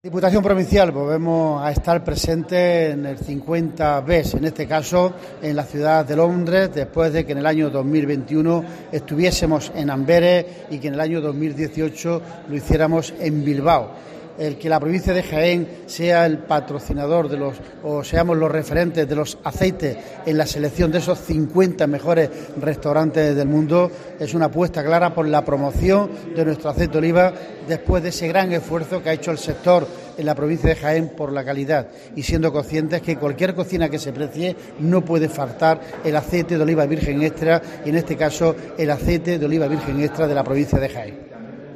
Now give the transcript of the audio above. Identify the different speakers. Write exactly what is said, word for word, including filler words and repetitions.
Speaker 1: Diputación Provincial, volvemos a estar presentes en el cincuenta B E S, en este caso en la ciudad de Londres, después de que en el año dos mil veintiuno estuviésemos en Amberes y que en el año dos mil dieciocho lo hiciéramos en Bilbao. El que la provincia de Jaén sea el patrocinador de los, o seamos los referentes de los aceites en la selección de esos cincuenta mejores restaurantes del mundo, es una apuesta clara por la promoción de nuestro aceite de oliva después de ese gran esfuerzo que ha hecho el sector en la provincia de Jaén por la calidad, y siendo conscientes que cualquier cocina que se precie no puede faltar el aceite de oliva virgen extra, y en este caso el aceite de oliva virgen extra de la provincia de Jaén.